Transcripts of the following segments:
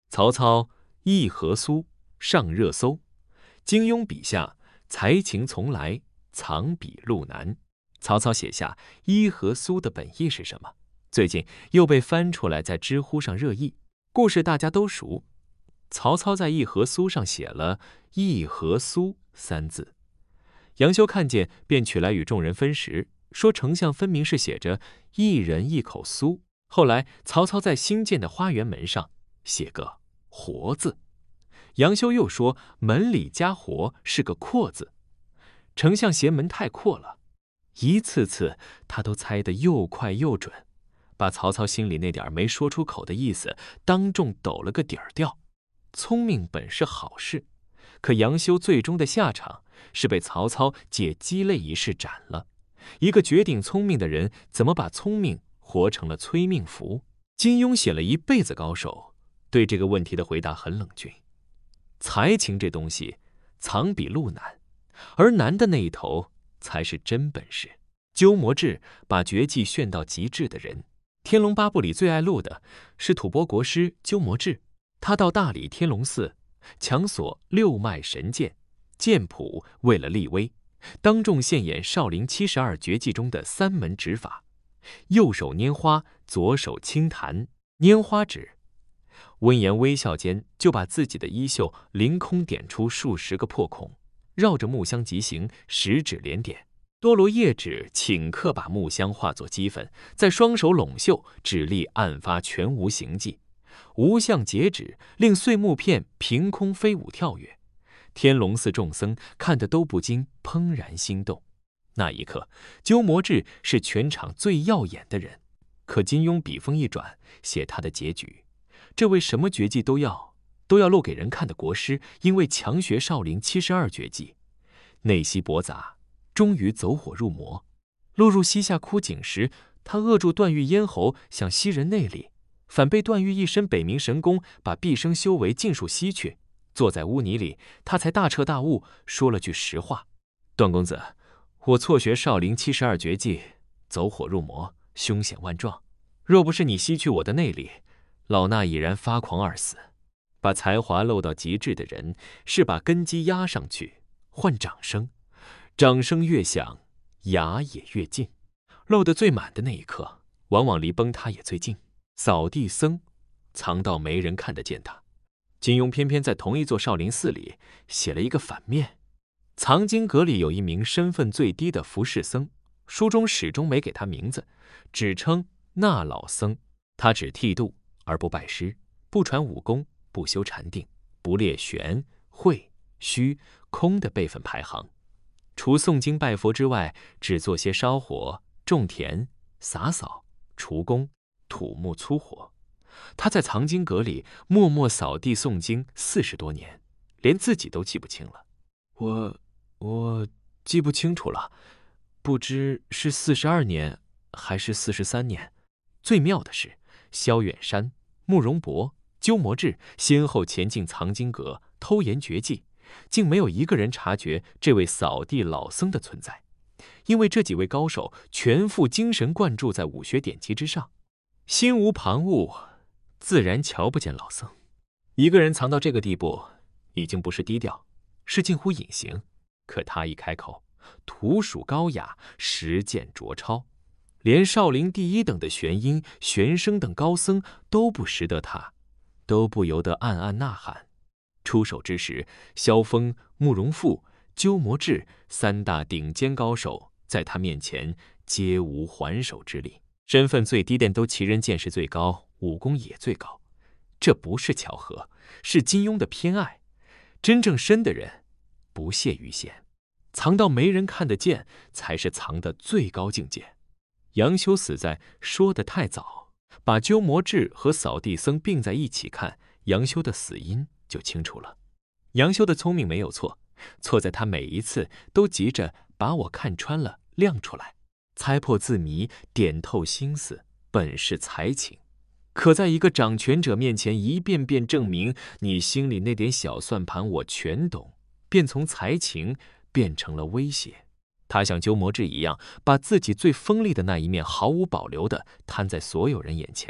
曹操议和苏上热搜，金庸笔下才情从来，藏笔路难。曹操写下议和苏的本意是什么？最近又被翻出来在知乎上热议。故事大家都熟，曹操在议和苏上写了议和苏3字。杨修看见便取来与众人分食，说丞相分明是写着一人一口酥。后来曹操在新建的花园门上写个活字，杨修又说门里加活是个阔字。丞相邪门太阔了，一次次他都猜得又快又准，把曹操心里那点没说出口的意思当众抖了个底儿掉。聪明本是好事，可杨修最终的下场是被曹操借鸡肋一事斩了。一个绝顶聪明的人，怎么把聪明活成了催命符？金庸写了一辈子高手，对这个问题的回答很冷峻。才情这东西藏笔路难，而难的那一头才是真本事。鸠摩智把绝技炫到极致的人，天龙八部里最爱录的是吐蕃国师鸠摩智。他到大理天龙寺强索6脉神剑，剑谱为了立威，当众现演少林72绝技中的3门指法：右手拈花，左手轻弹。拈花指，温言微笑间就把自己的衣袖凌空点出数十个破孔，绕着木箱疾行，10指连点。多罗叶指顷刻把木箱化作齑粉，再双手拢袖，指力案发全无形迹。无相截指令碎木片凭空飞舞跳跃，天龙寺众僧看得都不禁怦然心动。那一刻，鸠摩智是全场最耀眼的人。可金庸笔锋一转，写他的结局。这位什么绝技都要露给人看的国师，因为强学少林72绝技，内息驳杂，终于走火入魔。落入西夏枯井时，他扼住段誉咽喉，想吸人内力，反被段誉一身北冥神功把毕生修为尽数吸去。坐在污泥里，他才大彻大悟，说了句实话：段公子，我错学少林72绝技，走火入魔，凶险万状。若不是你吸去我的内力，老衲已然发狂而死。把才华露到极致的人，是把根基压上去，换掌声，掌声越响，牙也越近。露得最满的那一刻，往往离崩塌也最近。扫地僧藏到没人看得见他，金庸偏偏在同一座少林寺里写了一个反面。藏经阁里有一名身份最低的服侍僧，书中始终没给他名字，只称那老僧。他只剃度而不拜师，不传武功，不修禅定，不列玄、会、虚、空的辈分排行。除诵经拜佛之外，只做些烧火、种田、洒扫、除工、土木粗活。他在藏经阁里默默扫地诵经40多年，连自己都记不清了。我记不清楚了，不知是42年还是43年。最妙的是，萧远山、慕容博、鸠摩智先后前进藏经阁偷研绝技，竟没有一个人察觉这位扫地老僧的存在，因为这几位高手全副精神灌注在武学典籍之上，心无旁骛，自然瞧不见老僧。一个人藏到这个地步，已经不是低调，是近乎隐形。可他一开口，图属高雅，实践卓超，连少林第1等的玄音、玄生等高僧都不识得他，都不由得暗暗呐喊。出手之时，萧峰、慕容复、鸠摩智3大顶尖高手在他面前皆无还手之力。身份最低的都其人见识最高，武功也最高。这不是巧合，是金庸的偏爱。真正深的人不屑于显，藏到没人看得见，才是藏的最高境界。杨修死在说得太早，把鸠摩智和扫地僧并在一起看，杨修的死因就清楚了。杨修的聪明没有错，错在他每一次都急着把我看穿了亮出来，猜破字谜，点透心思，本是才情。可在一个掌权者面前一遍遍证明你心里那点小算盘我全懂，便从才情变成了威胁。他像鸠摩智一样，把自己最锋利的那一面毫无保留地摊在所有人眼前。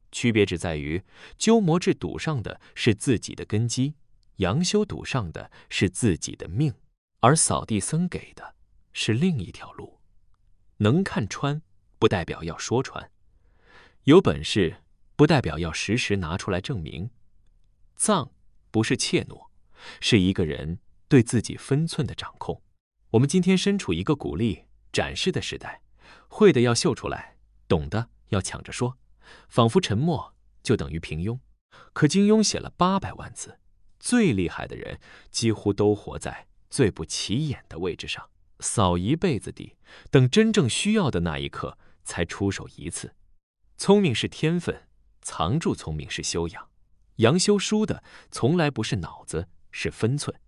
区别只在于鸠摩智赌上的是自己的根基，杨修赌上的是自己的命，而扫地僧给的是另一条路。能看穿，不代表要说穿；有本事，不代表要时时拿出来证明。藏不是怯懦，是一个人对自己分寸的掌控。我们今天身处一个鼓励、展示的时代，会的要秀出来，懂的要抢着说，仿佛沉默就等于平庸。可金庸写了800万字，最厉害的人几乎都活在最不起眼的位置上，扫一辈子地，等真正需要的那一刻才出手一次。聪明是天分，藏住聪明是修养。杨修输的从来不是脑子，是分寸。